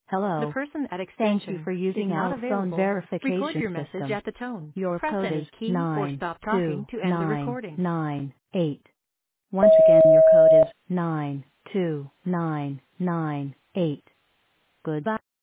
The Hello. person at Thank you extension for is using not our phone available. Record verification your message system. at the tone. Your Press code is any key or stop talking to end the recording. 92998. Once again, your code is 92998. Goodbye.